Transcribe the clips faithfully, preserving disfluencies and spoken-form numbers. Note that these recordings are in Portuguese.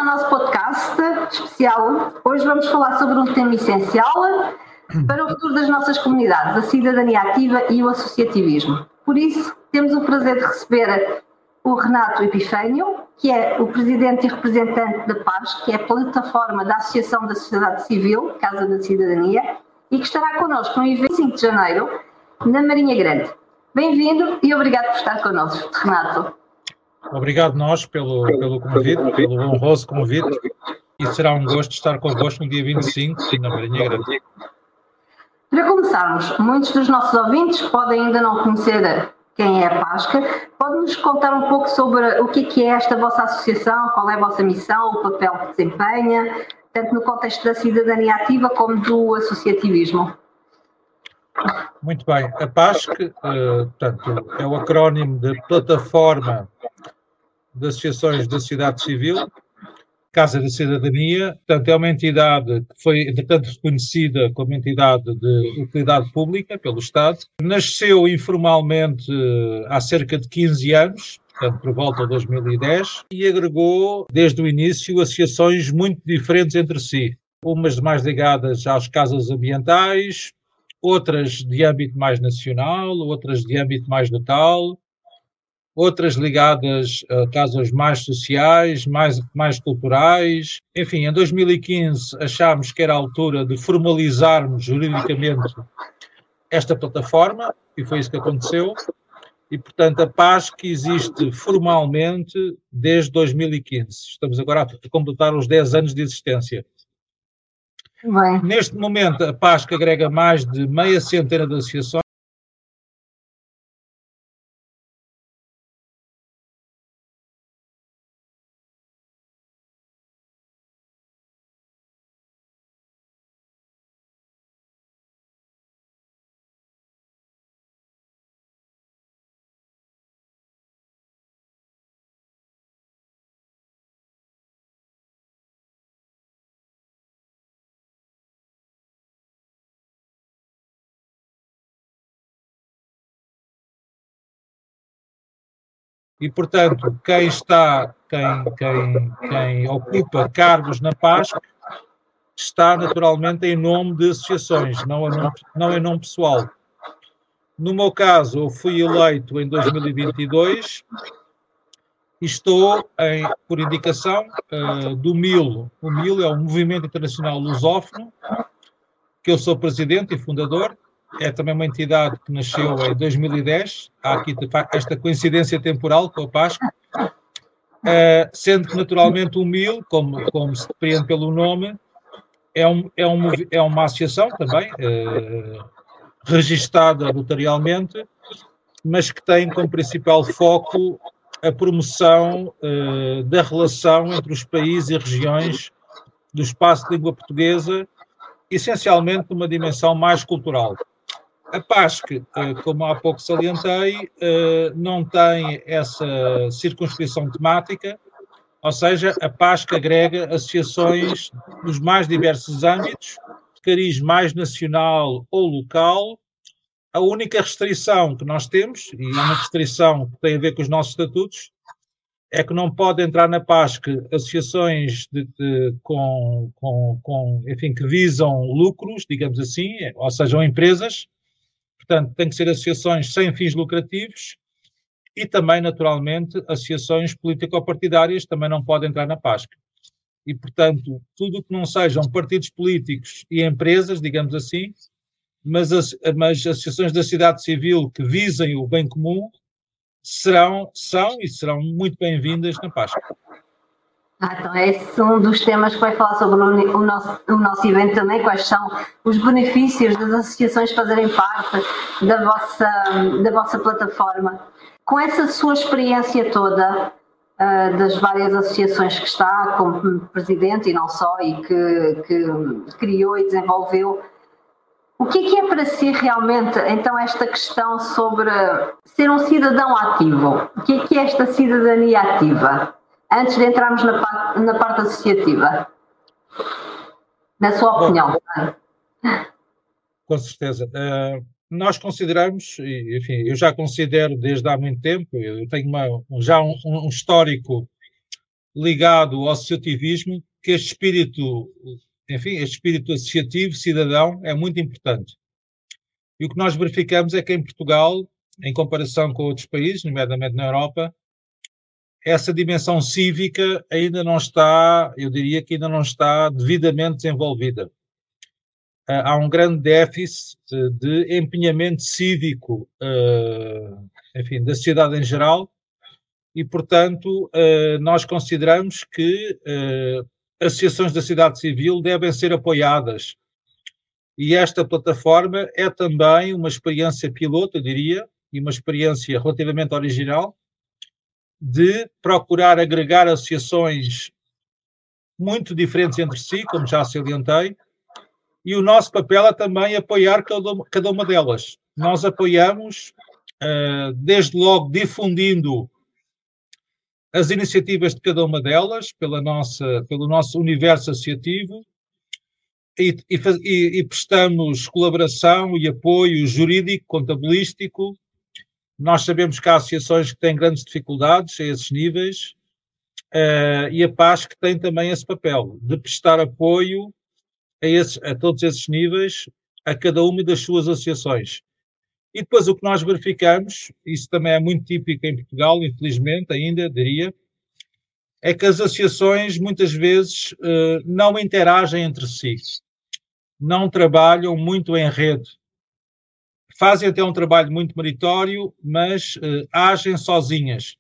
ao nosso podcast especial. Hoje vamos falar sobre um tema essencial para o futuro das nossas comunidades, a cidadania ativa e o associativismo. Por isso, temos o prazer de receber o Renato Epifânio, que é o presidente e representante da P A S C, que é a plataforma da Associação da Sociedade Civil, Casa da Cidadania, e que estará connosco no evento cinco de janeiro, na Marinha Grande. Bem-vindo e obrigado por estar connosco, Renato. Obrigado nós pelo, pelo convite, pelo honroso convite, e será um gosto estar convosco no dia vinte e cinco, na Marinha Grande. Para começarmos, muitos dos nossos ouvintes podem ainda não conhecer quem é a P A S C. Pode-nos contar um pouco sobre o que é esta vossa associação, qual é a vossa missão, o papel que desempenha, tanto no contexto da cidadania ativa como do associativismo? Muito bem. A P A S C, uh, portanto, é o acrónimo de Plataforma de Associações da Sociedade Civil, Casa da Cidadania. Portanto, é uma entidade que foi, entretanto, reconhecida como entidade de utilidade pública pelo Estado. Nasceu informalmente há cerca de quinze anos, portanto, por volta de dois mil e dez, e agregou, desde o início, associações muito diferentes entre si. Umas mais ligadas às casas ambientais, outras de âmbito mais nacional, outras de âmbito mais local, outras ligadas a causas mais sociais, mais, mais culturais. Enfim, em dois mil e quinze achámos que era a altura de formalizarmos juridicamente esta plataforma, e foi isso que aconteceu. E, portanto, a P A S C existe formalmente desde dois mil e quinze. Estamos agora a completar os dez anos de existência. Bem. Neste momento, a P A S C agrega mais de meia centena de associações. E, portanto, quem está, quem, quem, quem ocupa cargos na P A S C está naturalmente em nome de associações, não em nome, não em nome pessoal. No meu caso, eu fui eleito em dois mil e vinte e dois e estou, em, por indicação uh, do M I L. O M I L é o Movimento Internacional Lusófono, que eu sou presidente e fundador. É também uma entidade que nasceu em dois mil e dez. Há aqui esta coincidência temporal com a P A S C, uh, sendo que naturalmente o M I L, como, como se depreende pelo nome, é, um, é, um, é uma associação também, uh, registada notarialmente, mas que tem como principal foco a promoção uh, da relação entre os países e regiões do espaço de língua portuguesa, essencialmente numa dimensão mais cultural. A P A S C, uh, como há pouco salientei, uh, não tem essa circunscrição temática, ou seja, a P A S C agrega associações dos mais diversos âmbitos, de cariz mais nacional ou local. A única restrição que nós temos, e uma restrição que tem a ver com os nossos estatutos, é que não pode entrar na P A S C associações de, de, com, com, com, enfim, que visam lucros, digamos assim, ou sejam empresas. Portanto, tem que ser associações sem fins lucrativos e também, naturalmente, associações político-partidárias também não podem entrar na P A S C. E, portanto, tudo o que não sejam partidos políticos e empresas, digamos assim, mas as, mas associações da sociedade civil que visem o bem comum serão, são e serão muito bem-vindas na P A S C. Ah, então é esse um dos temas que vai falar sobre o, o, nosso, o nosso evento também, quais são os benefícios das associações fazerem parte da vossa, da vossa plataforma. Com essa sua experiência toda, uh, das várias associações que está como presidente e não só, e que, que criou e desenvolveu, o que é que é para si realmente, então, esta questão sobre ser um cidadão ativo? O que é que é esta cidadania ativa? Antes de entrarmos na parte, na parte associativa. Na sua opinião. Bom, com certeza. Uh, nós consideramos, enfim, eu já considero desde há muito tempo, eu tenho uma, já um, um histórico ligado ao associativismo, que este espírito, enfim, este espírito associativo, cidadão, é muito importante. E o que nós verificamos é que em Portugal, em comparação com outros países, nomeadamente na Europa, essa dimensão cívica ainda não está, eu diria que ainda não está devidamente desenvolvida. Há um grande déficit de empenhamento cívico, enfim, da sociedade em geral, e, portanto, nós consideramos que associações da sociedade civil devem ser apoiadas. E esta plataforma é também uma experiência piloto, eu diria, e uma experiência relativamente original, de procurar agregar associações muito diferentes entre si, como já salientei, e o nosso papel é também apoiar cada, cada uma delas. Nós apoiamos, uh, desde logo, difundindo as iniciativas de cada uma delas, pela nossa, pelo nosso universo associativo, e, e, e prestamos colaboração e apoio jurídico, contabilístico. Nós sabemos que há associações que têm grandes dificuldades a esses níveis, uh, e a PASC tem também esse papel, de prestar apoio a, esses, a todos esses níveis, a cada uma das suas associações. E depois o que nós verificamos, isso também é muito típico em Portugal, infelizmente ainda, diria, é que as associações muitas vezes uh, não interagem entre si, não trabalham muito em rede. Fazem até um trabalho muito meritório, mas uh, agem sozinhas.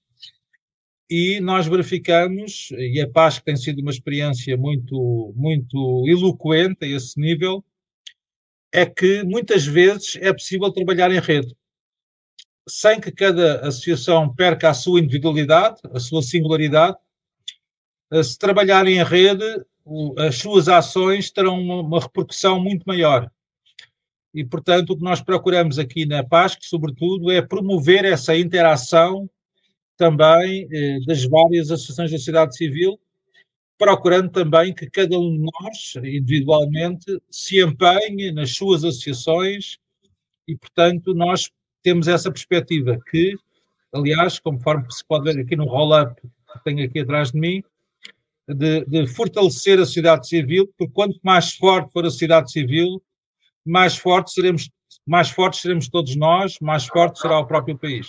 E nós verificamos, e a PASC tem sido uma experiência muito, muito eloquente a esse nível, é que muitas vezes é possível trabalhar em rede, sem que cada associação perca a sua individualidade, a sua singularidade. Se trabalharem em rede, as suas ações terão uma, uma repercussão muito maior. E, portanto, o que nós procuramos aqui na PASC, sobretudo, é promover essa interação também eh, das várias associações da sociedade civil, procurando também que cada um de nós, individualmente, se empenhe nas suas associações e, portanto, nós temos essa perspectiva que, aliás, conforme se pode ver aqui no roll-up que tenho aqui atrás de mim, de, de fortalecer a sociedade civil, porque quanto mais forte for a sociedade civil, mais fortes seremos, mais fortes seremos todos nós, mais forte será o próprio país.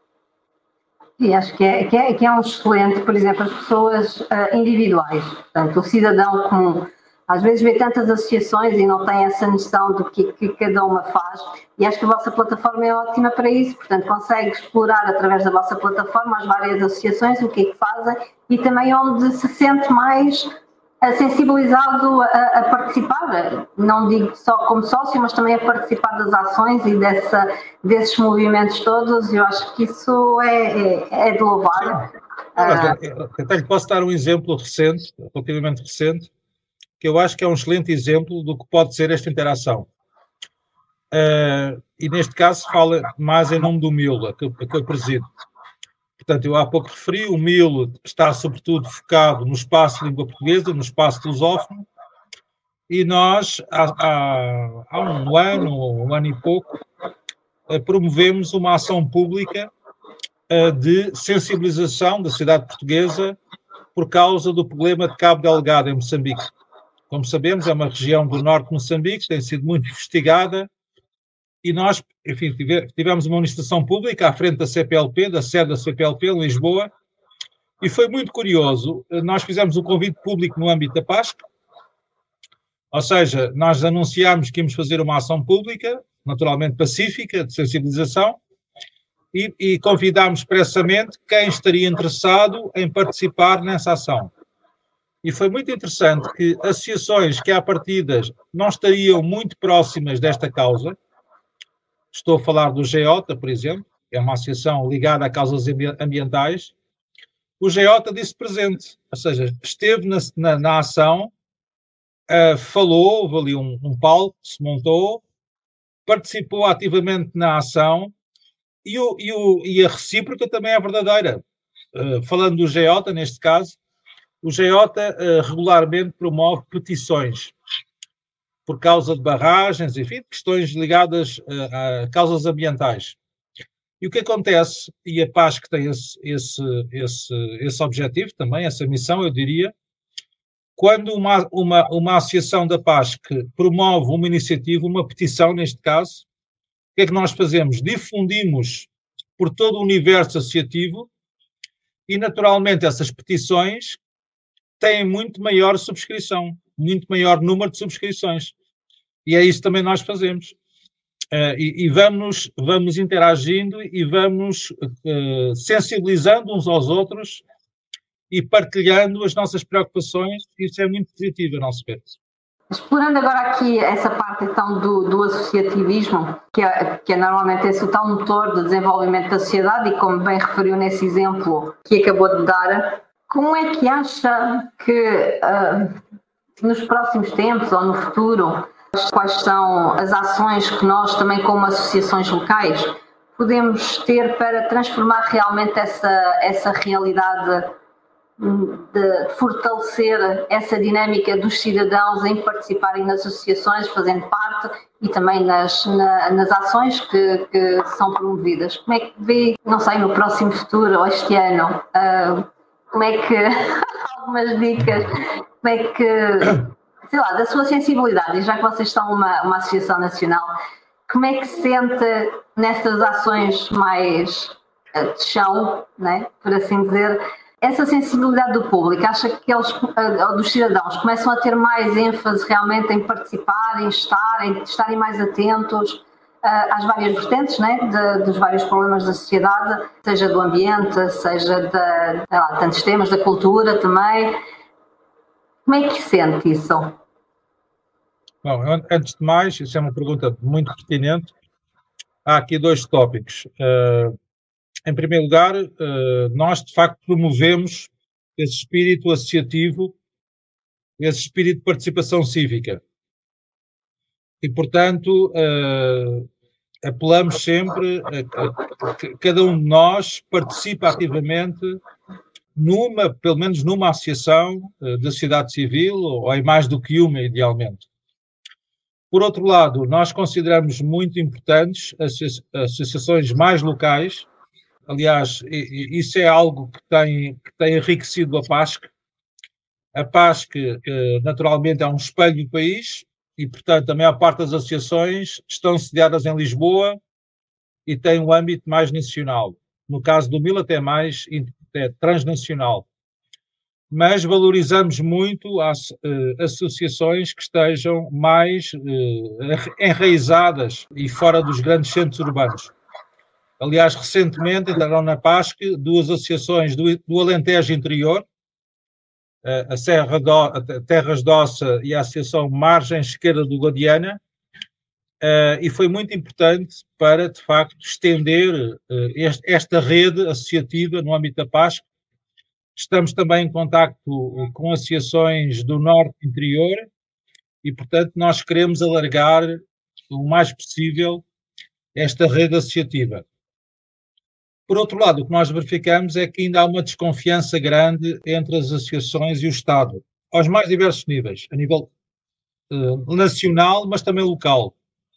E acho que é, que, é, que é um excelente, por exemplo, as pessoas uh, individuais, portanto, o cidadão comum, às vezes vê tantas associações e não tem essa noção do que, que cada uma faz, e acho que a vossa plataforma é ótima para isso, portanto, consegue explorar através da vossa plataforma as várias associações, o que é que fazem, e também onde se sente mais sensibilizado a, a participar, não digo só como sócio, mas também a participar das ações e dessa, desses movimentos todos. Eu acho que isso é, é, é de louvar. Ah, eu até lhe posso dar um exemplo recente, relativamente recente, que eu acho que é um excelente exemplo do que pode ser esta interação. Uh, e neste caso fala mais em nome do M I L, que, que eu presido. Portanto, eu há pouco referi, o M I L está sobretudo focado no espaço de língua portuguesa, no espaço lusófono, e nós, há, há, há um ano, um ano e pouco, promovemos uma ação pública de sensibilização da sociedade portuguesa por causa do problema de Cabo Delgado, em Moçambique. Como sabemos, é uma região do norte de Moçambique, tem sido muito investigada, e nós, enfim, tivemos uma manifestação pública à frente da C P L P, da sede da C P L P, em Lisboa, e foi muito curioso. Nós fizemos um convite público no âmbito da PASC, ou seja, nós anunciámos que íamos fazer uma ação pública, naturalmente pacífica, de sensibilização, e, e convidámos expressamente quem estaria interessado em participar nessa ação. E foi muito interessante que associações que, à partida, não estariam muito próximas desta causa, estou a falar do G E O T A, por exemplo, que é uma associação ligada a causas ambientais, o G E O T A disse presente, ou seja, esteve na, na, na ação, uh, falou, houve ali um, um palco que se montou, participou ativamente na ação, e, o, e, o, e a recíproca também é verdadeira. Uh, falando do G E O T A, neste caso, o G E O T A uh, regularmente promove petições por causa de barragens, enfim, questões ligadas uh, a causas ambientais. E o que acontece, e a PASC tem esse, esse, esse, esse objetivo também, essa missão, eu diria, quando uma, uma, uma associação da PASC promove uma iniciativa, uma petição neste caso, o que é que nós fazemos? Difundimos por todo o universo associativo e, naturalmente, essas petições têm muito maior subscrição, muito maior número de subscrições. E é isso também nós fazemos. Uh, e, e vamos, vamos interagindo e vamos uh, sensibilizando uns aos outros e partilhando as nossas preocupações. Isso é muito positivo, a nosso ver. Explorando agora aqui essa parte então do, do associativismo, que é, que é normalmente esse o tal motor de desenvolvimento da sociedade, e como bem referiu nesse exemplo que acabou de dar, como é que acha que uh, nos próximos tempos ou no futuro, quais são as ações que nós também como associações locais podemos ter para transformar realmente essa, essa realidade, de fortalecer essa dinâmica dos cidadãos em participarem nas associações, fazendo parte e também nas, na, nas ações que, que são promovidas? Como é que vê, não sei, no próximo futuro ou este ano, uh, como é que, algumas dicas, como é que, sei lá, da sua sensibilidade, e já que vocês são uma, uma associação nacional, como é que se sente nessas ações mais uh, de chão, né, por assim dizer, essa sensibilidade do público? Acha que eles, uh, dos cidadãos, começam a ter mais ênfase realmente em participar, em estar, em estarem mais atentos uh, às várias vertentes, né, de, dos vários problemas da sociedade, seja do ambiente, seja de, sei lá, tantos temas, da cultura também? Como é que sente isso? Bom, antes de mais, isso é uma pergunta muito pertinente. Há aqui dois tópicos. Uh, em primeiro lugar, uh, nós de facto promovemos esse espírito associativo, esse espírito de participação cívica. E, portanto, uh, apelamos sempre a, a, a que cada um de nós participe ativamente numa, pelo menos numa associação uh, da sociedade civil, ou em mais do que uma, idealmente. Por outro lado, nós consideramos muito importantes as associações mais locais. Aliás, isso é algo que tem, que tem enriquecido a PASC. A PASC, naturalmente, é um espelho do país e, portanto, a maior parte das associações estão sediadas em Lisboa e têm um âmbito mais nacional. No caso do MIL, até mais é transnacional. Mas valorizamos muito as uh, associações que estejam mais uh, enraizadas e fora dos grandes centros urbanos. Aliás, recentemente entraram na PASC duas associações do, do Alentejo Interior, uh, a, Serra do, a Terras de Ossa e a Associação Margem Esquerda do Guadiana, uh, e foi muito importante para, de facto, estender uh, este, esta rede associativa no âmbito da PASC. Estamos também em contacto com associações do Norte Interior e, portanto, nós queremos alargar o mais possível esta rede associativa. Por outro lado, o que nós verificamos é que ainda há uma desconfiança grande entre as associações e o Estado, aos mais diversos níveis, a nível uh, nacional, mas também local.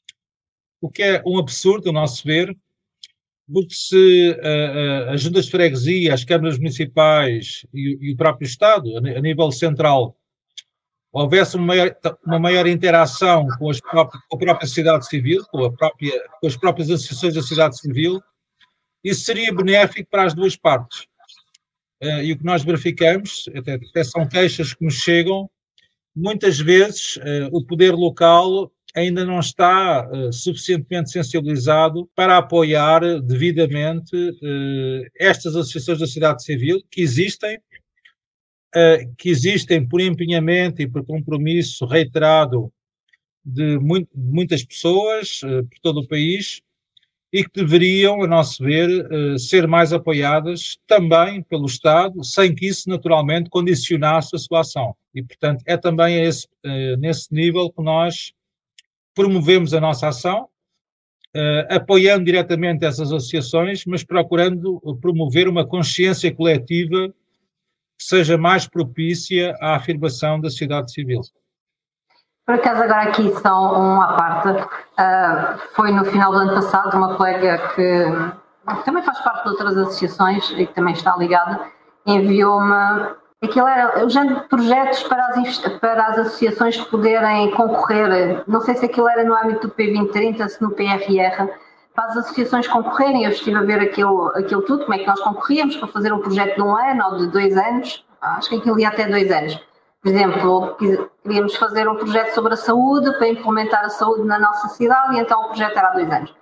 O que é um absurdo, a nosso ver, porque se uh, uh, as juntas de freguesia, as câmaras municipais e, e o próprio Estado, a, a nível central, houvesse uma maior, uma maior interação com, as próprias, com a própria sociedade civil, com, a própria, com as próprias associações da sociedade civil, isso seria benéfico para as duas partes. Uh, e o que nós verificamos, até, até são queixas que nos chegam, muitas vezes uh, o poder local ainda não está uh, suficientemente sensibilizado para apoiar devidamente uh, estas associações da sociedade civil que existem, uh, que existem por empenhamento e por compromisso reiterado de, muito, de muitas pessoas uh, por todo o país e que deveriam, a nosso ver, uh, ser mais apoiadas também pelo Estado, sem que isso naturalmente condicionasse a sua ação. E, portanto, é também a esse, uh, nesse nível que nós promovemos a nossa ação, uh, apoiando diretamente essas associações, mas procurando promover uma consciência coletiva que seja mais propícia à afirmação da sociedade civil. Por acaso, agora aqui só uma parte, uh, foi no final do ano passado uma colega que, que também faz parte de outras associações e que também está ligada, enviou-me, aquilo era o género de projetos para as, para as associações poderem concorrer, não sei se aquilo era no âmbito do P vinte trinta, se no P R R, para as associações concorrerem. Eu estive a ver aquilo, aquilo tudo, como é que nós concorríamos para fazer um projeto de um ano ou de dois anos, acho que aquilo ia até dois anos. Por exemplo, queríamos fazer um projeto sobre a saúde, para implementar a saúde na nossa cidade, e então o projeto era há dois anos.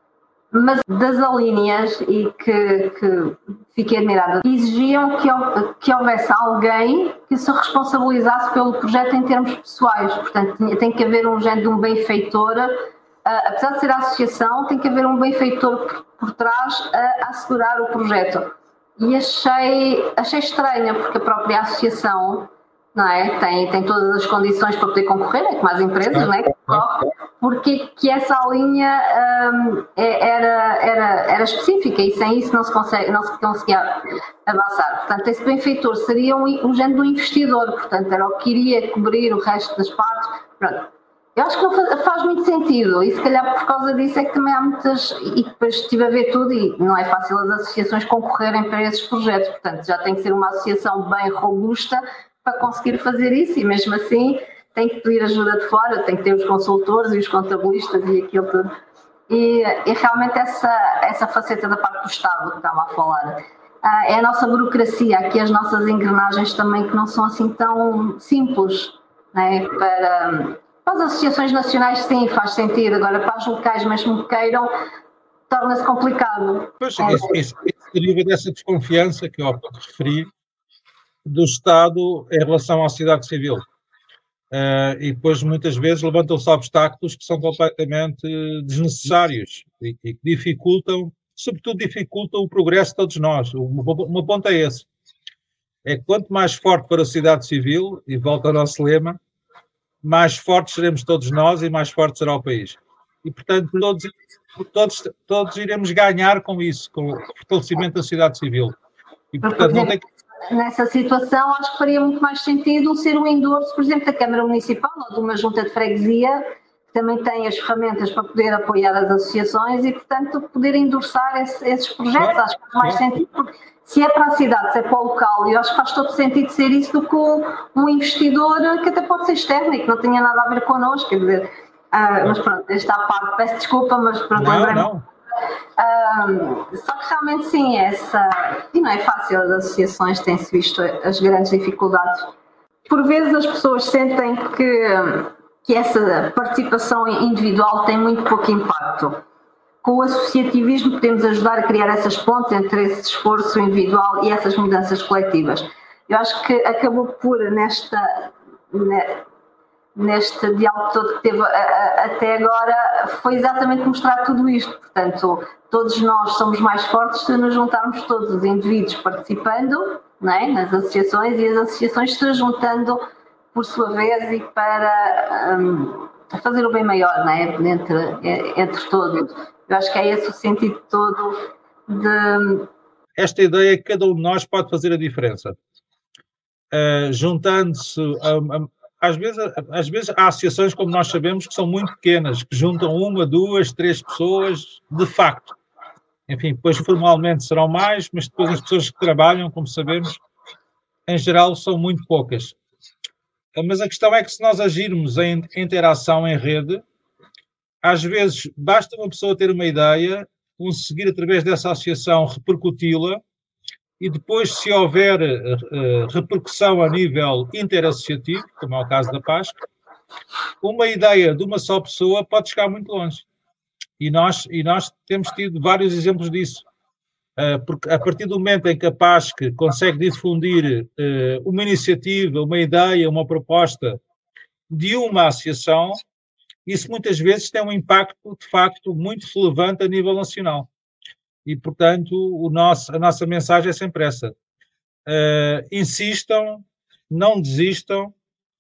Mas das alíneas, e que, que fiquei admirada, exigiam que, que houvesse alguém que se responsabilizasse pelo projeto em termos pessoais. Portanto, tem que haver um género de um benfeitor, uh, apesar de ser a associação, tem que haver um benfeitor por, por trás a, a assegurar o projeto. E achei, achei estranho, porque a própria associação, não é? Tem, tem todas as condições para poder concorrer, é como as empresas, não é? Que concorrem, porque que essa linha um, era, era, era específica, e sem isso não se, consegue, não se conseguia avançar. Portanto, esse benfeitor seria um, um género de um investidor, portanto, era o que iria cobrir o resto das partes. Pronto. Eu acho que não faz, faz muito sentido, e se calhar por causa disso é que também há muitas, e depois estive a ver tudo, e não é fácil as associações concorrerem para esses projetos, portanto, já tem que ser uma associação bem robusta para conseguir fazer isso, e mesmo assim tem que pedir ajuda de fora, tem que ter os consultores e os contabilistas e aquilo tudo. E, e realmente essa, essa faceta da parte do Estado que estava a falar, é a nossa burocracia, aqui as nossas engrenagens também, que não são assim tão simples, né? Para, para as associações nacionais sim, faz sentido, agora para as locais mesmo que queiram, torna-se complicado. Pois, é. isso, isso, isso deriva dessa desconfiança que eu há pouco referi, do Estado em relação à sociedade civil. Uh, e depois muitas vezes levantam-se obstáculos que são completamente desnecessários e, e que dificultam, sobretudo dificultam o progresso de todos nós. O, o meu ponto é esse. É que quanto mais forte for a sociedade civil, e volta ao nosso lema, mais fortes seremos todos nós e mais forte será o país. E, portanto, todos, todos, todos iremos ganhar com isso, com o fortalecimento da sociedade civil. E, portanto, não tem que... Nessa situação, acho que faria muito mais sentido ser um endorso, por exemplo, da Câmara Municipal ou de uma junta de freguesia, que também tem as ferramentas para poder apoiar as associações e, portanto, poder endossar esse, esses projetos. Acho que faz mais sentido, porque se é para a cidade, se é para o local, eu acho que faz todo sentido ser isso do que um, um investidor que até pode ser externo e que não tenha nada a ver connosco, quer dizer, uh, mas pronto, esta parte, peço desculpa, mas pronto, não, não. Um, só que realmente sim, essa, e não é fácil, as associações têm-se visto as grandes dificuldades. Por vezes as pessoas sentem que, que essa participação individual tem muito pouco impacto. Com o associativismo podemos ajudar a criar essas pontes entre esse esforço individual e essas mudanças coletivas. Eu acho que acabou por, nesta... neste diálogo todo que teve a, a, até agora, foi exatamente mostrar tudo isto. Portanto, todos nós somos mais fortes se nos juntarmos todos os indivíduos participando, não é, nas associações, e as associações se juntando por sua vez e para um, fazer o bem maior, não é, entre, entre todos. Eu acho que é esse o sentido todo de... Esta ideia é que cada um de nós pode fazer a diferença. Uh, juntando-se a, a Às vezes, às vezes há associações, como nós sabemos, que são muito pequenas, que juntam uma, duas, três pessoas, de facto. Enfim, depois formalmente serão mais, mas depois as pessoas que trabalham, como sabemos, em geral são muito poucas. Mas a questão é que se nós agirmos em interação em rede, às vezes basta uma pessoa ter uma ideia, conseguir através dessa associação repercuti-la, e depois, se houver uh, repercussão a nível interassociativo, como é o caso da PASC, uma ideia de uma só pessoa pode chegar muito longe. E nós, e nós temos tido vários exemplos disso. Uh, porque a partir do momento em que a PASC consegue difundir uh, uma iniciativa, uma ideia, uma proposta de uma associação, isso muitas vezes tem um impacto, de facto, muito relevante a nível nacional. E, portanto, o nosso, a nossa mensagem é sempre essa. Uh, insistam, não desistam.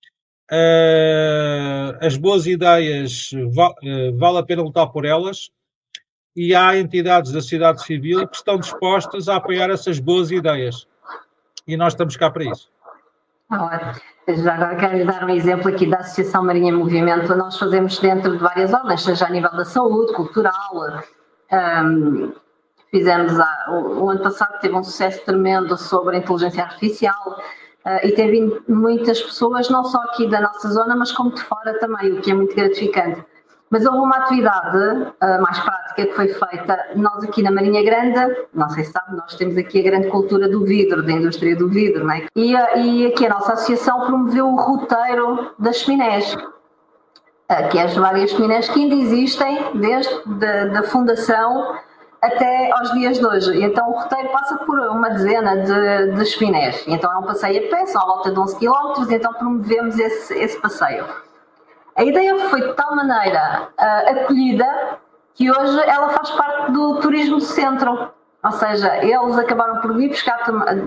Uh, as boas ideias, val, uh, vale a pena lutar por elas. E há entidades da sociedade civil que estão dispostas a apoiar essas boas ideias. E nós estamos cá para isso. Ah, já agora quero dar um exemplo aqui da Associação Marinha em Movimento. Nós fazemos dentro de várias ordens, seja a nível da saúde, cultural, um, Fizemos a, o, o ano passado teve um sucesso tremendo sobre a inteligência artificial uh, e teve muitas pessoas, não só aqui da nossa zona, mas como de fora também, o que é muito gratificante. Mas houve uma atividade uh, mais prática que foi feita, nós aqui na Marinha Grande, não sei se sabe, nós temos aqui a grande cultura do vidro, da indústria do vidro, não é? E, uh, e aqui a nossa associação promoveu o roteiro das cheminés, uh, que é as várias cheminés que ainda existem desde da, da fundação até aos dias de hoje. E então o roteiro passa por uma dezena de, de cheminés. E então é um passeio a pé, são à volta de onze quilómetros, e então promovemos esse, esse passeio. A ideia foi de tal maneira uh, acolhida que hoje ela faz parte do turismo do centro. Ou seja, eles acabaram por vir buscar,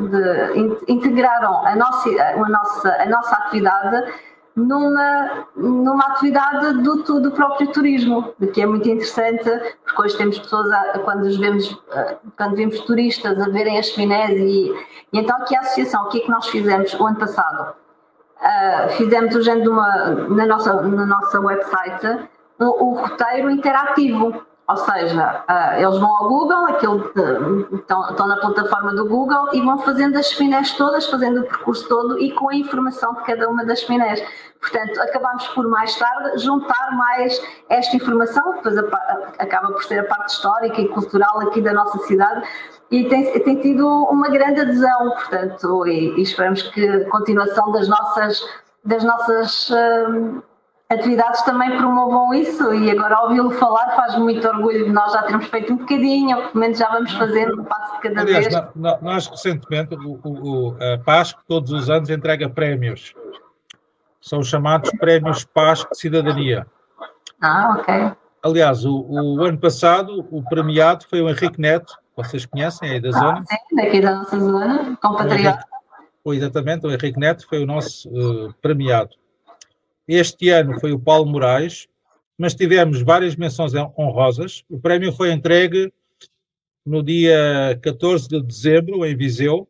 de, integraram a nossa, a nossa, a nossa atividade numa, numa atividade do, do próprio turismo, que é muito interessante, porque hoje temos pessoas, a, quando, os vemos, quando vemos turistas a verem as cheminés, e, e então aqui a associação, o que é que nós fizemos o ano passado? Uh, fizemos o género de uma, na nossa, na nossa website, o, o roteiro interativo. Ou seja, uh, eles vão ao Google, aquilo, uh, estão, estão na plataforma do Google e vão fazendo as cheminés todas, fazendo o percurso todo e com a informação de cada uma das cheminés. Portanto, acabamos por mais tarde juntar mais esta informação, depois a, a, acaba por ser a parte histórica e cultural aqui da nossa cidade, e tem, tem tido uma grande adesão, portanto, e, e esperamos que a continuação das nossas, das nossas uh, atividades também promovam isso, e agora ouvi-lo falar faz muito orgulho de nós já termos feito um bocadinho, pelo menos já vamos fazendo um passo de cada Aliás, vez. Nós, nós recentemente, o, o, a PASC todos os anos entrega prémios, são os chamados prémios PASC de Cidadania. Ah, ok. Aliás, o, o ano passado o premiado foi o Henrique Neto, vocês conhecem aí da ah, zona? Sim, daqui da nossa zona, compatriota. O exatamente, o Henrique Neto foi o nosso uh, premiado. Este ano foi o Paulo Moraes, mas tivemos várias menções honrosas. O prémio foi entregue no dia catorze de dezembro, em Viseu,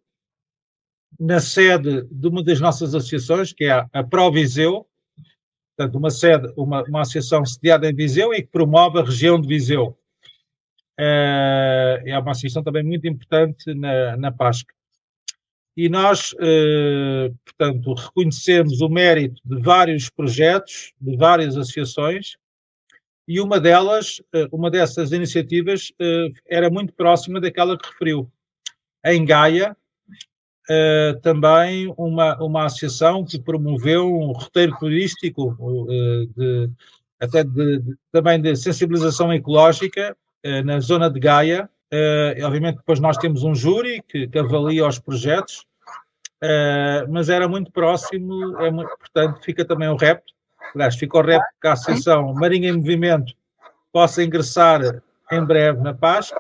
na sede de uma das nossas associações, que é a, a Pro Viseu, portanto, uma sede, uma, uma associação sediada em Viseu e que promove a região de Viseu. É uma associação também muito importante na, na PASC. E nós, eh, portanto, reconhecemos o mérito de vários projetos, de várias associações, e uma delas, uma dessas iniciativas, eh, era muito próxima daquela que referiu. Em Gaia, eh, também uma, uma associação que promoveu um roteiro turístico, eh, de, até de, de, também de sensibilização ecológica, eh, na zona de Gaia. Uh, obviamente depois nós temos um júri que, que avalia os projetos, uh, mas era muito próximo, é muito, portanto fica também o repto, aliás, fica o repto que a Associação Marinha em Movimento possa ingressar em breve na PASC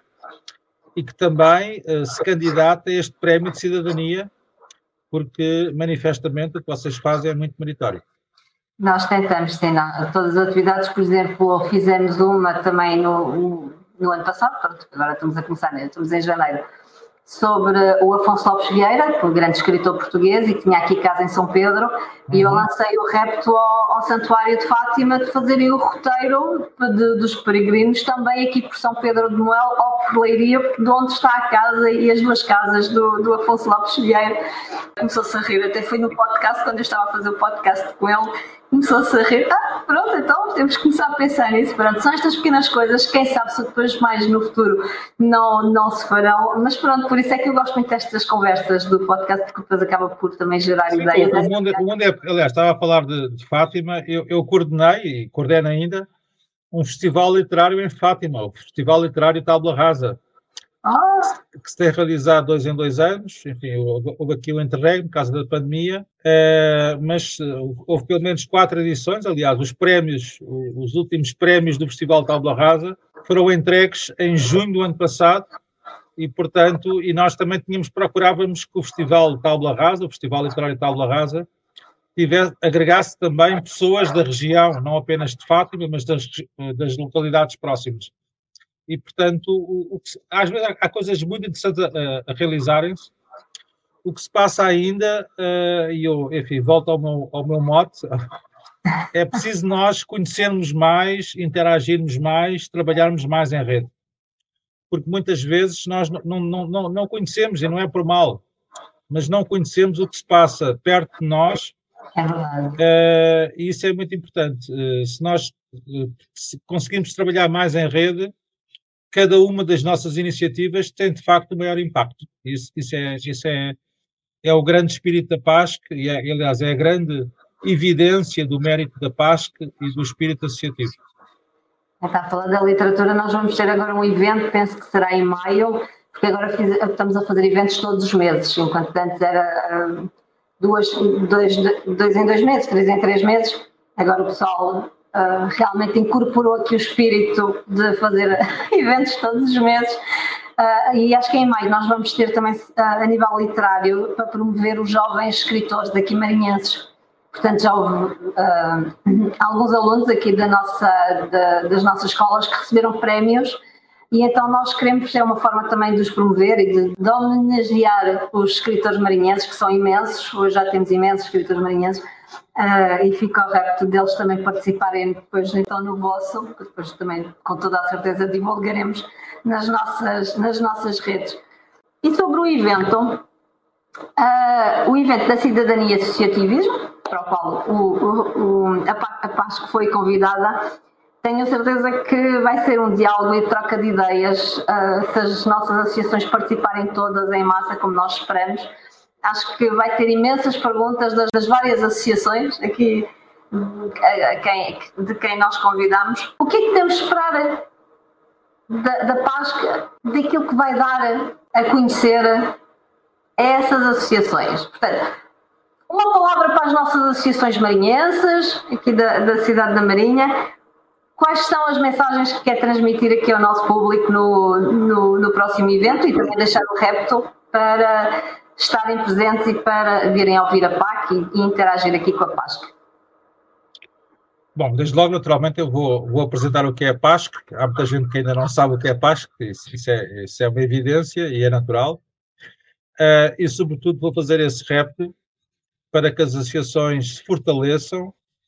e que também uh, se candidate a este prémio de cidadania, porque manifestamente o que vocês fazem é muito meritório. Nós tentamos, sim, não. Todas as atividades, por exemplo, fizemos uma também no... no ano passado, pronto, agora estamos a começar, né? Estamos em janeiro, sobre o Afonso Lopes Vieira, que é um grande escritor português e que tinha aqui casa em São Pedro, uhum. E eu lancei o repto ao, ao Santuário de Fátima de fazerem o roteiro de, dos peregrinos também aqui por São Pedro de Moel ou por Leiria, de onde está a casa e as duas casas do, do Afonso Lopes Vieira. Começou-se a rir, até foi no podcast, quando eu estava a fazer o podcast com ele, começou-se a rir. Ah, pronto, então temos que começar a pensar nisso. Pronto, são estas pequenas coisas, quem sabe se depois mais no futuro não, não se farão, mas pronto, por isso é que eu gosto muito destas conversas do podcast, porque depois acaba por também gerar Sim, ideias. O mundo, o mundo é, aliás, estava a falar de, de Fátima, eu, eu coordenei e coordeno ainda um festival literário em Fátima, o Festival Literário Tábula Rasa, ah. que se tem realizado dois em dois anos, enfim, houve, houve aqui o interregno por causa da pandemia, uh, mas houve pelo menos quatro edições, aliás, os prémios, os últimos prémios do Festival Tábula Rasa foram entregues em junho do ano passado, e portanto, e nós também tínhamos, procurávamos que o Festival Tábula Rasa, o Festival Literário Tábula Rasa, tivesse, agregasse também pessoas da região, não apenas de Fátima, mas das, das localidades próximas. E, portanto, o, o que, às vezes há, há coisas muito interessantes a, a realizarem-se. O que se passa ainda, uh, e eu, enfim, volto ao meu, ao meu mote, é preciso nós conhecermos mais, interagirmos mais, trabalharmos mais em rede. porque muitas vezes nós não, não, não, não conhecemos, e não é por mal, mas não conhecemos o que se passa perto de nós. É verdade. Uh, e isso é muito importante. Uh, se nós uh, se conseguimos trabalhar mais em rede, cada uma das nossas iniciativas tem, de facto, um maior impacto. Isso, isso, é, isso é, é o grande espírito da PASC, e, é, aliás, é a grande evidência do mérito da PASC e do espírito associativo. Está a falar da literatura, nós vamos ter agora um evento, penso que será em maio, porque agora fiz, estamos a fazer eventos todos os meses, enquanto antes era uh, duas, dois, dois em dois meses, três em três meses, agora o pessoal uh, realmente incorporou aqui o espírito de fazer eventos todos os meses, uh, e acho que em maio nós vamos ter também uh, a nível literário para promover os jovens escritores daqui marinhenses. Portanto, já houve uh, alguns alunos aqui da nossa, da, das nossas escolas que receberam prémios, e então nós queremos ter uma forma também de os promover e de, de homenagear os escritores marinhenses, que são imensos. Hoje já temos imensos escritores marinhenses, uh, e fica o repto deles também participarem depois então no vosso, que depois também com toda a certeza divulgaremos nas nossas, nas nossas redes. E sobre o evento, uh, o evento da Cidadania e Associativismo, para o qual o, o, o, a PASC foi convidada, tenho certeza que vai ser um diálogo e troca de ideias, uh, se as nossas associações participarem todas em massa, como nós esperamos. Acho que vai ter imensas perguntas das, das várias associações aqui, a, a quem, de quem nós convidamos. O que é que temos de esperar da, da PASC, daquilo que vai dar a conhecer a essas associações? Portanto, uma palavra para as nossas associações marinhenses, aqui da, da cidade da Marinha. Quais são as mensagens que quer transmitir aqui ao nosso público no, no, no próximo evento, e também deixar o repto para estarem presentes e para virem ouvir a P A C e, e interagir aqui com a PASC? Bom, desde logo, naturalmente, eu vou, vou apresentar o que é a PASC. Há muita gente que ainda não sabe o que é a PASC, isso, isso, é, isso é uma evidência e é natural. Uh, e, sobretudo, vou fazer esse repto para que as associações se fortaleçam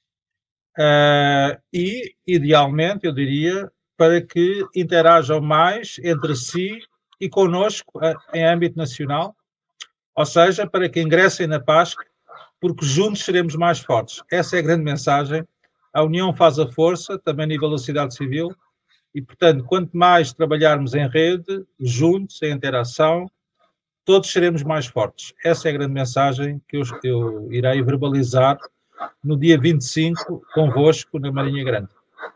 uh, e, idealmente, eu diria, para que interajam mais entre si e connosco uh, em âmbito nacional, ou seja, para que ingressem na PASC, porque juntos seremos mais fortes. Essa é a grande mensagem. A união faz a força, também a nível da sociedade civil, e, portanto, quanto mais trabalharmos em rede, juntos, em interação, todos seremos mais fortes. Essa é a grande mensagem que eu, eu irei verbalizar no dia vinte e cinco, convosco, na Marinha Grande.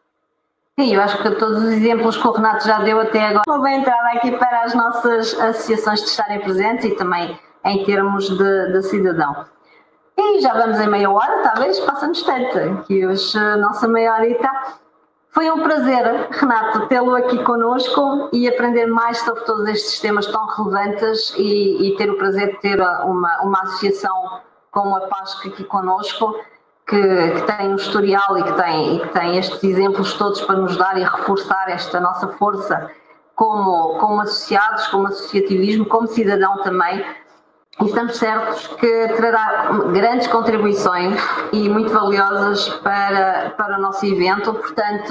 Sim, eu acho que todos os exemplos que o Renato já deu até agora vão bem entrar aqui para as nossas associações de estarem presentes e também em termos de, de cidadão. E já vamos em meia hora, talvez, passa-nos tanto, que hoje a nossa meia horita. Foi um prazer, Renato, tê-lo aqui connosco e aprender mais sobre todos estes temas tão relevantes e, e ter o prazer de ter uma, uma associação como a PASC aqui connosco, que, que tem um historial e que tem, e que tem estes exemplos todos para nos dar e reforçar esta nossa força como, como associados, como associativismo, como cidadão também. E estamos certos que trará grandes contribuições e muito valiosas para, para o nosso evento. Portanto,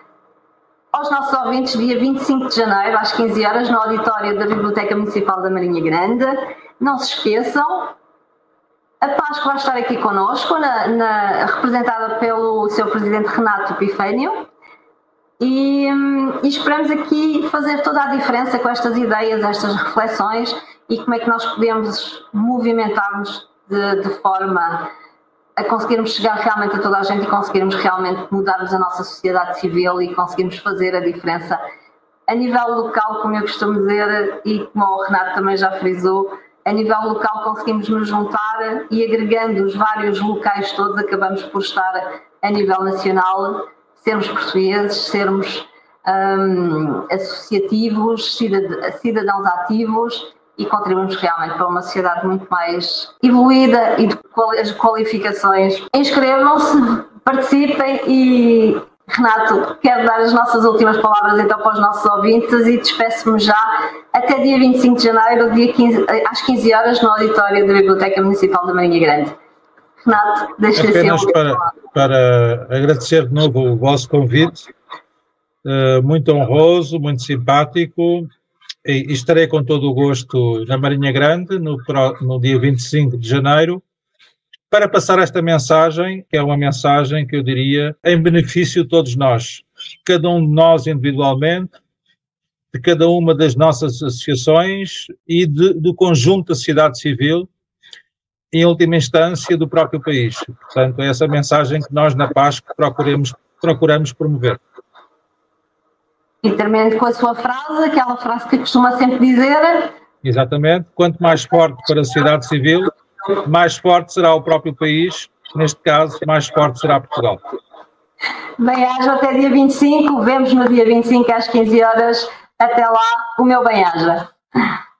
aos nossos ouvintes, dia vinte e cinco de janeiro, às quinze horas, no auditório da Biblioteca Municipal da Marinha Grande. Não se esqueçam, a PASC vai estar aqui connosco, na, na, representada pelo seu presidente Renato Epifânio. E, e esperamos aqui fazer toda a diferença com estas ideias, estas reflexões, e como é que nós podemos movimentar-nos de, de forma a conseguirmos chegar realmente a toda a gente e conseguirmos realmente mudarmos a nossa sociedade civil e conseguirmos fazer a diferença a nível local, como eu costumo dizer, e como o Renato também já frisou, a nível local conseguimos nos juntar e agregando os vários locais todos, acabamos por estar a nível nacional, sermos portugueses, sermos hum, associativos, cidadãos ativos, e contribuímos realmente para uma sociedade muito mais evoluída e de qualificações. Inscrevam-se, participem e, Renato, quero dar as nossas últimas palavras então para os nossos ouvintes e despeço-me já até dia vinte e cinco de janeiro, dia quinze, às quinze horas, no auditório da Biblioteca Municipal da Marinha Grande. Renato, deixa-lhe Apenas para, para agradecer de novo o vosso convite, uh, muito honroso, muito simpático. e estarei com todo o gosto na Marinha Grande, no, no dia vinte e cinco de janeiro, para passar esta mensagem, que é uma mensagem que eu diria em benefício de todos nós, cada um de nós individualmente, de cada uma das nossas associações e de, do conjunto da sociedade civil, em última instância do próprio país. Portanto, é essa mensagem que nós na PASC procuramos, procuramos promover. E termino com a sua frase, aquela frase que costuma sempre dizer. Exatamente. Quanto mais forte para a sociedade civil, mais forte será o próprio país. Neste caso, mais forte será Portugal. Bem-aja até dia vinte e cinco. Vemos no dia vinte e cinco às quinze horas. Até lá, o meu bem-aja.